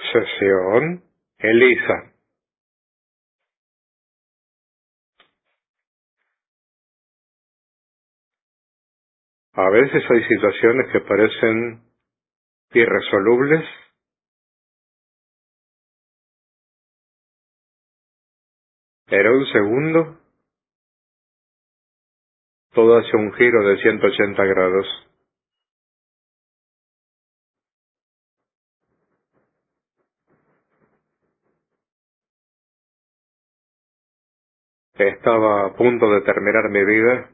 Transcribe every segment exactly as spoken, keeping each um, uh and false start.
Sesión Elisa. A veces hay situaciones que parecen irresolubles, pero un segundo todo hace un giro de ciento ochenta grados. Estaba a punto de terminar mi vida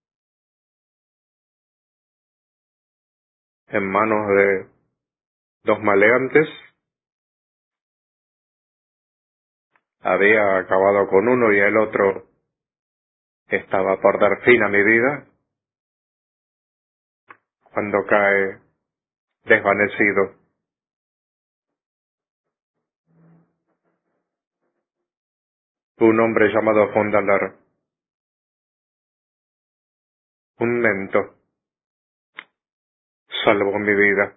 en manos de dos maleantes. Había acabado con uno y el otro estaba por dar fin a mi vida cuando cae desvanecido. Un hombre llamado Fondalar, un mento, salvó mi vida.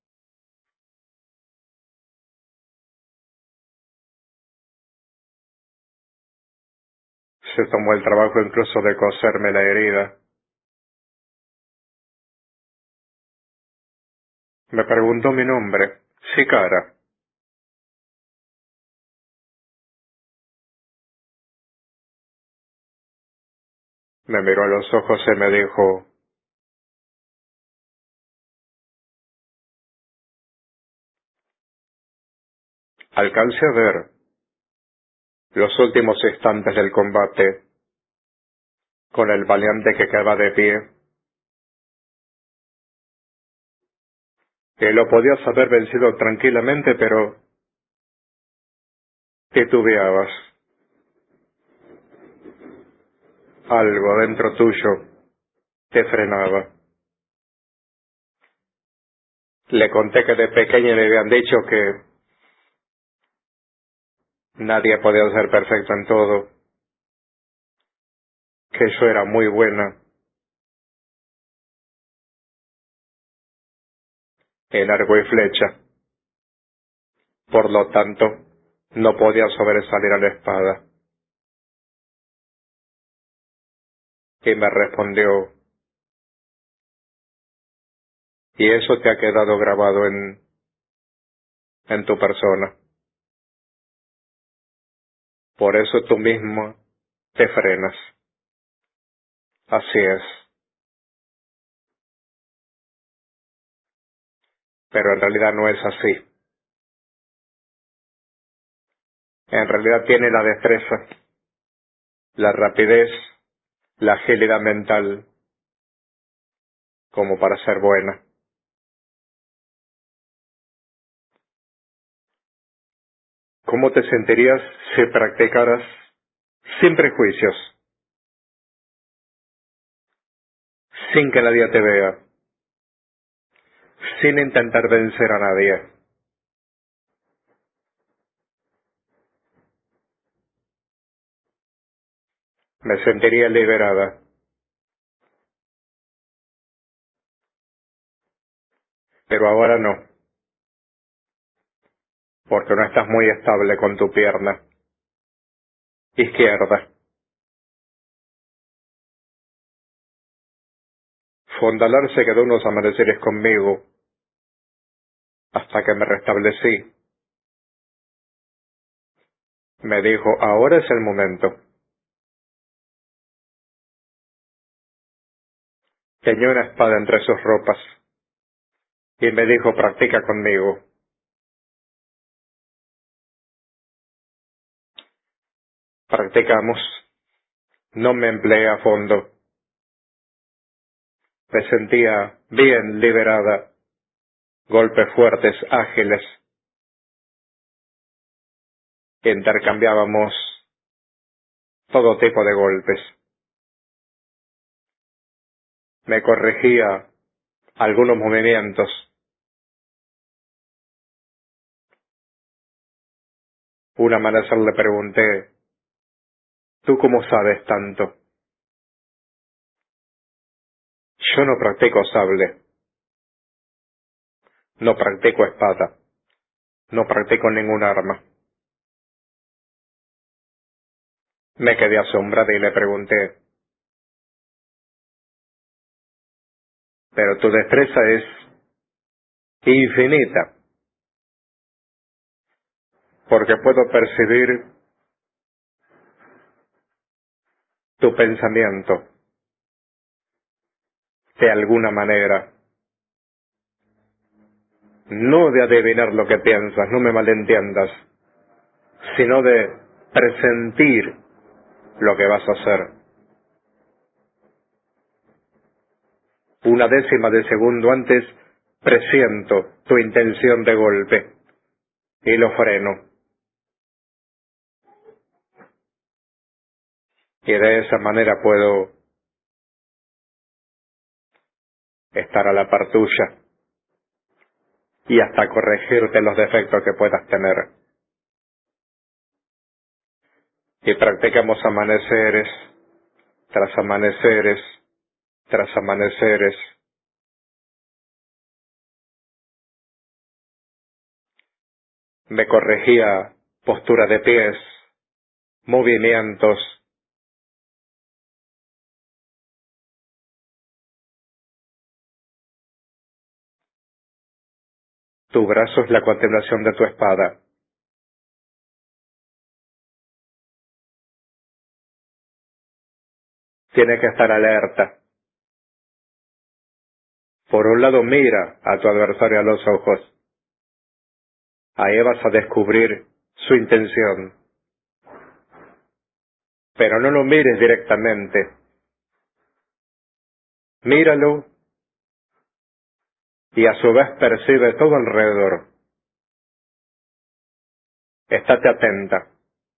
Se tomó el trabajo incluso de coserme la herida. Me preguntó mi nombre. Sí, cara. Me miró a los ojos y me dijo: alcancé a ver los últimos instantes del combate con el valiente que quedaba de pie. Que lo podías haber vencido tranquilamente, pero titubeabas. Algo dentro tuyo te frenaba. Le conté que de pequeña le habían dicho que nadie podía ser perfecto en todo, que yo era muy buena en arco y flecha, por lo tanto no podía sobresalir a la espada. Y me respondió: y eso te ha quedado grabado en, en tu persona. Por eso tú mismo te frenas. Así es. Pero en realidad no es así. En realidad tiene la destreza, la rapidez, la agilidad mental como para ser buena. ¿Cómo te sentirías si practicaras sin prejuicios, sin que nadie te vea, sin intentar vencer a nadie? Me sentiría liberada, pero ahora no, porque no estás muy estable con tu pierna izquierda. Fondalar se quedó unos amaneceres conmigo hasta que me restablecí. Me dijo: ahora es el momento. Tenía una espada entre sus ropas y me dijo: practica conmigo. Practicamos. No me empleé a fondo. Me sentía bien liberada. Golpes fuertes, ágiles. Intercambiábamos todo tipo de golpes. Me corregía algunos movimientos. Una amanecer le pregunté: ¿tú cómo sabes tanto? Yo no practico sable. No practico espada. No practico ningún arma. Me quedé asombrada y le pregunté, pero tu destreza es infinita, porque puedo percibir tu pensamiento de alguna manera. No de adivinar lo que piensas, no me malentiendas, sino de presentir lo que vas a hacer. Una décima de segundo antes presiento tu intención de golpe y lo freno. Y de esa manera puedo estar a la par tuya y hasta corregirte los defectos que puedas tener. Y practicamos amaneceres tras amaneceres tras amaneceres. Me corregía postura de pies, movimientos. Tu brazo es la contemplación de tu espada. Tienes que estar alerta. Por un lado, mira a tu adversario a los ojos. Ahí vas a descubrir su intención. Pero no lo mires directamente. Míralo y a su vez percibe todo alrededor. Estate atenta.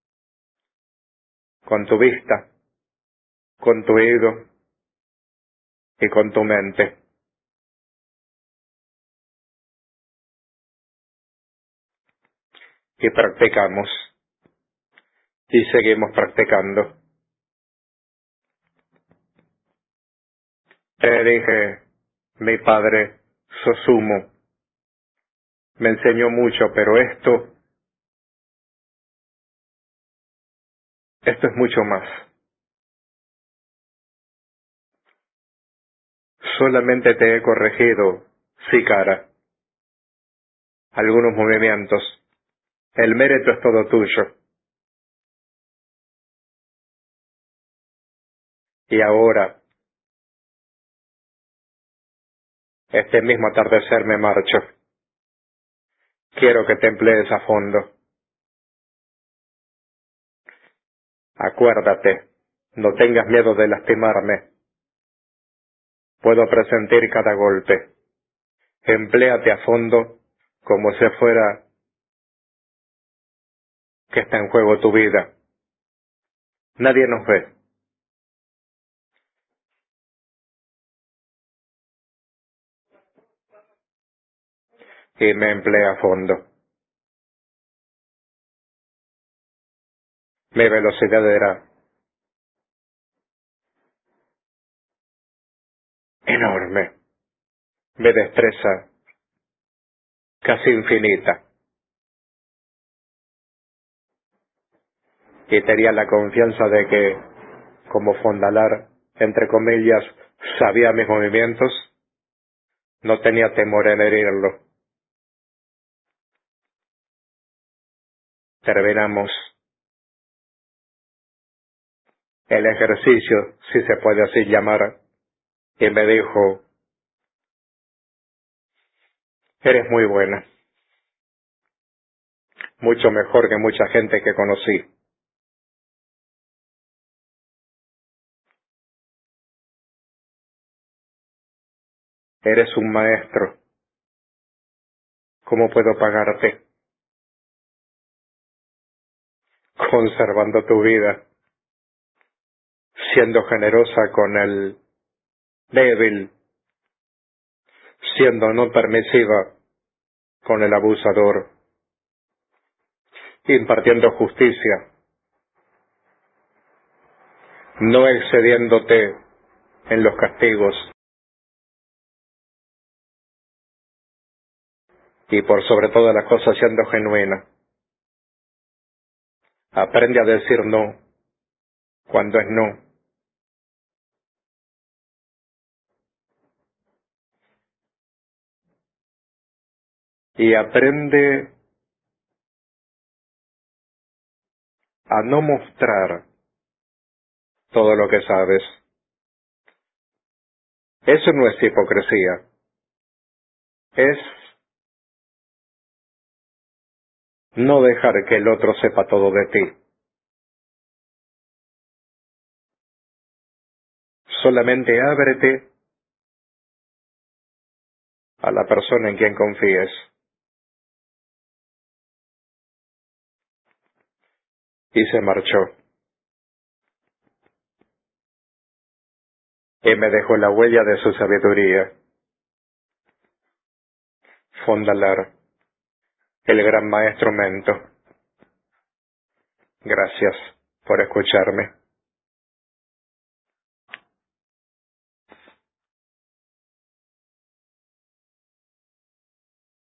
Con tu vista, con tu oído y con tu mente. Y practicamos. Y seguimos practicando. Te dije, mi padre Sosumo me enseñó mucho, pero esto, esto es mucho más. Solamente te he corregido, sí cara, algunos movimientos. El mérito es todo tuyo. Y ahora, este mismo atardecer me marcho. Quiero que te emplees a fondo. Acuérdate, no tengas miedo de lastimarme. Puedo presentir cada golpe. Empléate a fondo como si fuera que está en juego tu vida. Nadie nos ve. Y me emplea a fondo. Mi velocidad era enorme. Mi destreza casi infinita. Y tenía la confianza de que, como Fondalar, entre comillas, sabía mis movimientos, no tenía temor en herirlo. Terminamos el ejercicio, si se puede así llamar, y me dijo, eres muy buena, mucho mejor que mucha gente que conocí. Eres un maestro. ¿Cómo puedo pagarte? Conservando tu vida, siendo generosa con el débil, siendo no permisiva con el abusador, impartiendo justicia, no excediéndote en los castigos. y por sobre todas las cosas siendo genuina. Aprende a decir no cuando es no. Y aprende a no mostrar todo lo que sabes. Eso no es hipocresía. Es no dejar que el otro sepa todo de ti. Solamente ábrete a la persona en quien confíes. Y se marchó. Y me dejó la huella de su sabiduría. Fondalar, el gran maestro Mento. Gracias por escucharme.